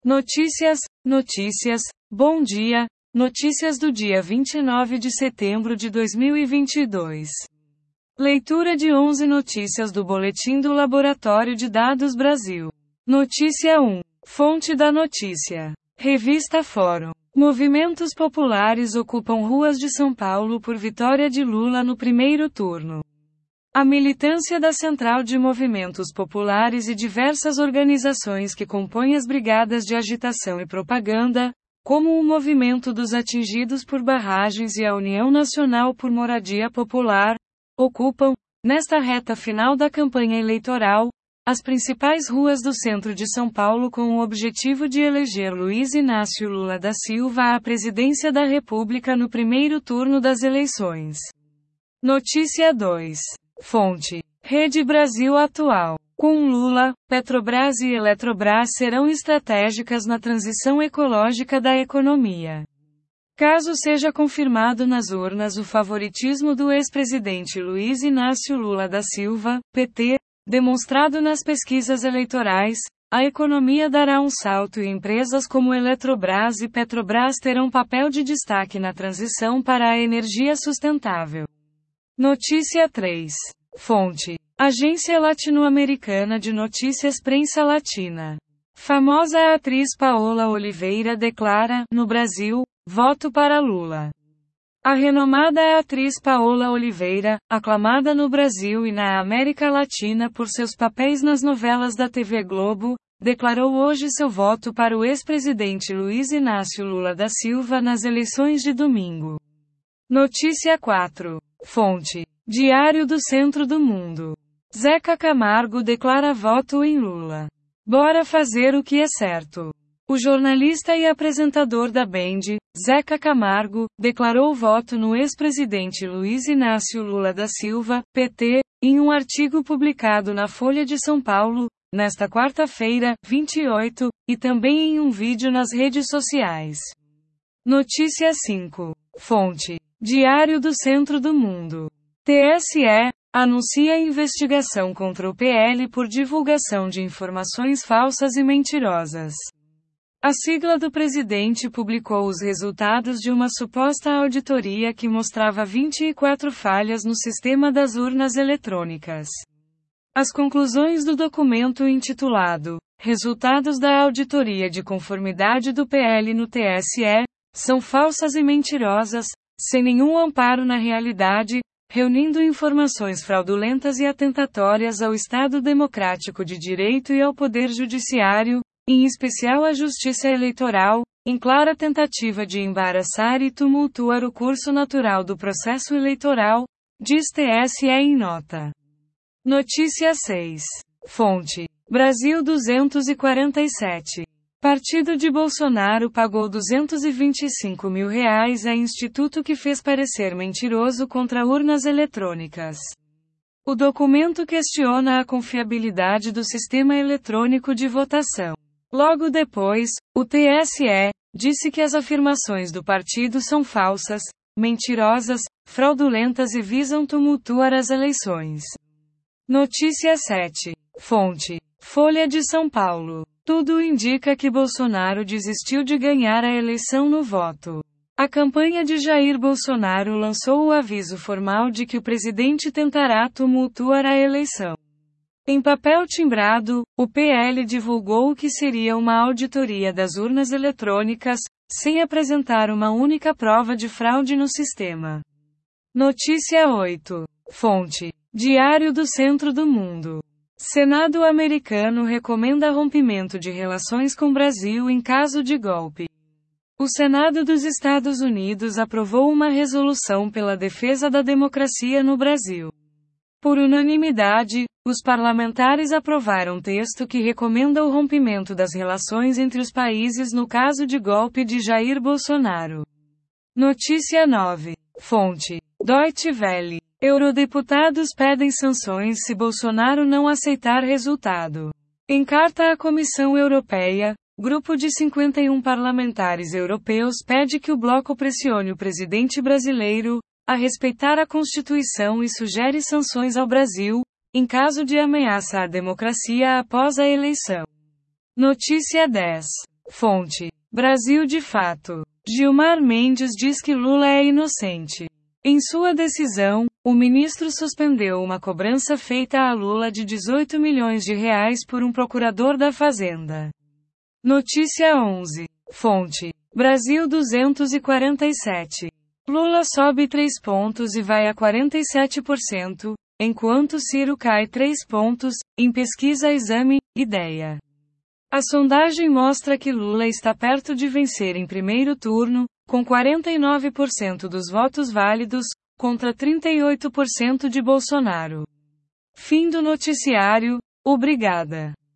Notícias, bom dia, notícias do dia 29 de setembro de 2022. Leitura de 11 notícias do Boletim do Laboratório de Dados Brasil. Notícia 1. Fonte da notícia. Revista Fórum. Movimentos populares ocupam ruas de São Paulo por vitória de Lula no primeiro turno. A militância da Central de Movimentos Populares e diversas organizações que compõem as Brigadas de Agitação e Propaganda, como o Movimento dos Atingidos por Barragens e a União Nacional por Moradia Popular, ocupam, nesta reta final da campanha eleitoral, as principais ruas do centro de São Paulo com o objetivo de eleger Luiz Inácio Lula da Silva à presidência da República no primeiro turno das eleições. Notícia 2. Fonte. Rede Brasil Atual. Com Lula, Petrobras e Eletrobras serão estratégicas na transição ecológica da economia. Caso seja confirmado nas urnas o favoritismo do ex-presidente Luiz Inácio Lula da Silva, PT, demonstrado nas pesquisas eleitorais, a economia dará um salto e empresas como Eletrobras e Petrobras terão papel de destaque na transição para a energia sustentável. Notícia 3. Fonte. Agência Latino-Americana de Notícias Prensa Latina. Famosa atriz Paola Oliveira declara, no Brasil, voto para Lula. A renomada atriz Paola Oliveira, aclamada no Brasil e na América Latina por seus papéis nas novelas da TV Globo, declarou hoje seu voto para o ex-presidente Luiz Inácio Lula da Silva nas eleições de domingo. Notícia 4. Fonte. Diário do Centro do Mundo. Zeca Camargo declara voto em Lula. Bora fazer o que é certo. O jornalista e apresentador da Band, Zeca Camargo, declarou voto no ex-presidente Luiz Inácio Lula da Silva, PT, em um artigo publicado na Folha de São Paulo, nesta quarta-feira, 28, e também em um vídeo nas redes sociais. Notícia 5. Fonte. Diário do Centro do Mundo. TSE anuncia investigação contra o PL por divulgação de informações falsas e mentirosas. A sigla do presidente publicou os resultados de uma suposta auditoria que mostrava 24 falhas no sistema das urnas eletrônicas. As conclusões do documento intitulado Resultados da Auditoria de Conformidade do PL no TSE são falsas e mentirosas, sem nenhum amparo na realidade, reunindo informações fraudulentas e atentatórias ao Estado Democrático de Direito e ao Poder Judiciário, em especial à Justiça Eleitoral, em clara tentativa de embaraçar e tumultuar o curso natural do processo eleitoral, diz TSE em nota. Notícia 6. Fonte. Brasil 247. Partido de Bolsonaro pagou R$ 225 mil a instituto que fez parecer mentiroso contra urnas eletrônicas. O documento questiona a confiabilidade do sistema eletrônico de votação. Logo depois, o TSE disse que as afirmações do partido são falsas, mentirosas, fraudulentas e visam tumultuar as eleições. Notícia 7. Fonte. Folha de São Paulo. Tudo indica que Bolsonaro desistiu de ganhar a eleição no voto. A campanha de Jair Bolsonaro lançou o aviso formal de que o presidente tentará tumultuar a eleição. Em papel timbrado, o PL divulgou o que seria uma auditoria das urnas eletrônicas, sem apresentar uma única prova de fraude no sistema. Notícia 8. Fonte. Diário do Centro do Mundo. Senado americano recomenda rompimento de relações com Brasil em caso de golpe. O Senado dos Estados Unidos aprovou uma resolução pela defesa da democracia no Brasil. Por unanimidade, os parlamentares aprovaram texto que recomenda o rompimento das relações entre os países no caso de golpe de Jair Bolsonaro. Notícia 9. Fonte. Deutsche Welle. Eurodeputados pedem sanções se Bolsonaro não aceitar resultado. Em carta à Comissão Europeia, grupo de 51 parlamentares europeus pede que o bloco pressione o presidente brasileiro a respeitar a Constituição e sugere sanções ao Brasil, em caso de ameaça à democracia após a eleição. Notícia 10. Fonte: Brasil de Fato. Gilmar Mendes diz que Lula é inocente. Em sua decisão, o ministro suspendeu uma cobrança feita a Lula de 18 milhões de reais por um procurador da Fazenda. Notícia 11. Fonte: Brasil 247. Lula sobe 3 pontos e vai a 47%, enquanto Ciro cai 3 pontos, em pesquisa Exame, Ideia. A sondagem mostra que Lula está perto de vencer em primeiro turno, com 49% dos votos válidos, contra 38% de Bolsonaro. Fim do noticiário. Obrigada.